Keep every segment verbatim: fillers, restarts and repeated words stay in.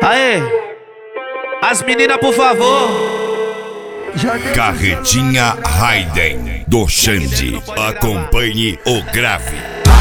Aê! As meninas, por favor. Carretinha Raiden do Xande. Acompanhe o grave.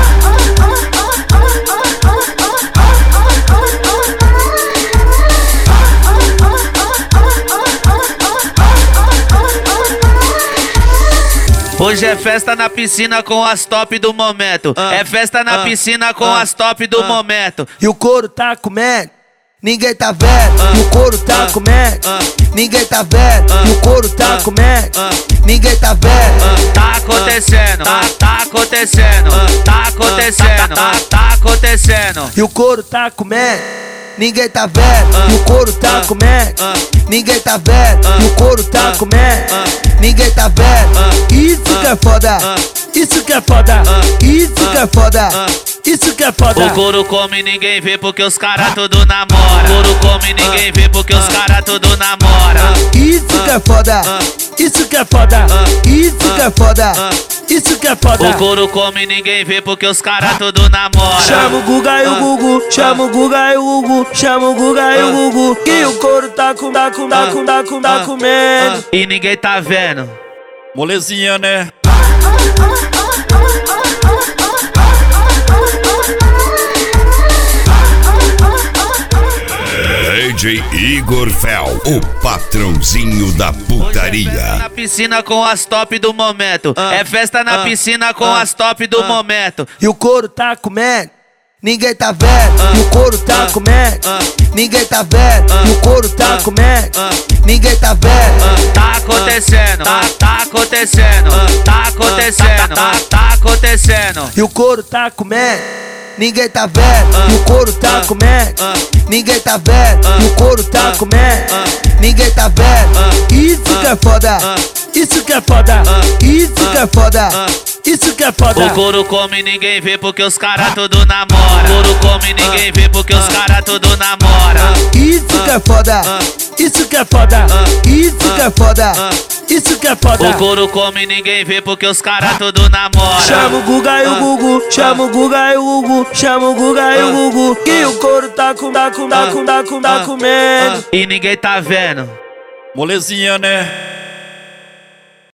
Hoje é festa na piscina com as top do momento. Ah, é festa na ah, piscina com ah, as top do ah, momento. E o couro tá comendo, ninguém tá vendo. ah, E o couro tá ah, comendo, ah, ninguém tá vendo. ah, E o couro tá ah, comendo, ah, ninguém tá vendo. Tá acontecendo, tá, tá acontecendo, tá acontecendo, tá, tá acontecendo. E o couro tá comendo, ninguém tá vendo. E o couro tá comendo, ninguém tá vendo. E o couro tá comendo, ninguém tá vendo. Isso que é foda, isso que é foda, isso que é foda, isso que é foda. O couro come ninguém vê porque os cara tudo namora. O couro come ninguém vê porque os cara tudo namora. Isso que é foda, isso que é foda, isso que é foda, isso que é foda. O couro come ninguém vê porque os cara tudo namora. Chama o Guga e o Gugu, chama o Guga e o Gugu, chama o Guga e o Gugu, que o couro tá com, tá com, tá com, tá com, tá comendo. E ninguém tá vendo. Molezinha, né? D J Igor Fel, o patrãozinho da putaria. Na piscina com as top do momento. É festa na piscina com as top do momento. E o couro tá comendo, ninguém tá vendo. E o couro tá comendo, ninguém tá vendo. E o couro tá comendo, ninguém tá vendo. Tá acontecendo, tá, tá acontecendo, tá acontecendo, tá, tá acontecendo. E o couro tá comendo, ninguém tá vendo. E o couro tá comendo, ninguém tá vendo. E o couro tá comendo, ninguém tá vendo. Isso que é foda, isso que é foda, isso que é foda, isso que é foda. O couro come ninguém vê porque os cara tudo namora. O couro come ninguém vê porque os cara tudo namora. Isso que é foda, isso que é foda, isso que é foda, isso que é foda. O couro come ninguém vê porque os cara tudo namora. Chama o Guga e o Gugu, chama o Guga e o Gugu, chama o Guga e o Gugu, que o couro tá com, tá com, tá com, tá com, tá comendo. E ninguém tá vendo. Molezinha, né?